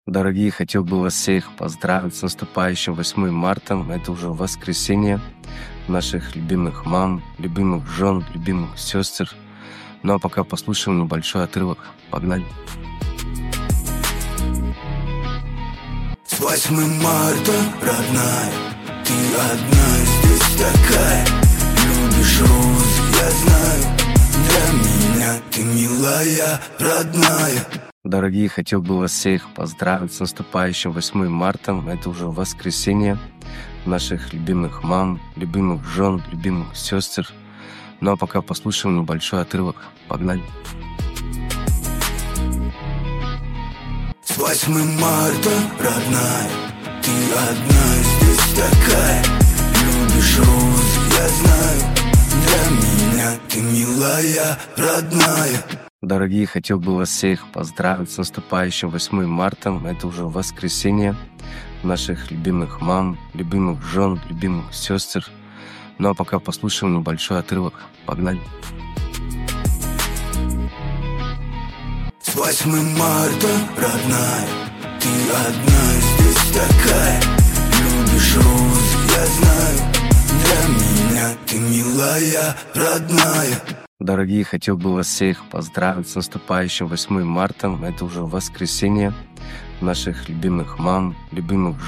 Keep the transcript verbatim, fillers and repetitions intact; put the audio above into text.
Дорогие, хотел бы вас всех поздравить с наступающим восьмым марта. Это уже воскресенье наших любимых мам, любимых жен, любимых сестер. Ну а пока послушаем небольшой отрывок. Погнали! С восьмым марта, родная, ты одна здесь такая. Любишь розы, я знаю, для меня ты милая, родная. Дорогие, хотел бы вас всех поздравить с наступающим восьмым марта. Это уже воскресенье наших любимых мам, любимых жен, любимых сестер. Ну а пока послушаем небольшой отрывок. Погнали! С восьмым марта, родная, ты одна здесь такая. Любишь розы, я знаю, для меня ты милая, родная. Дорогие, хотел бы вас всех поздравить с наступающим восьмым марта. Это уже воскресенье наших любимых мам, любимых жен, любимых сестер. Ну а пока послушаем небольшой отрывок. Погнали! С восьмым марта, родная, ты одна здесь такая. Любишь розы, я знаю, для меня ты милая, родная. Дорогие, хотел бы вас всех поздравить с наступающим восьмым марта. Это уже воскресенье наших любимых мам, любимых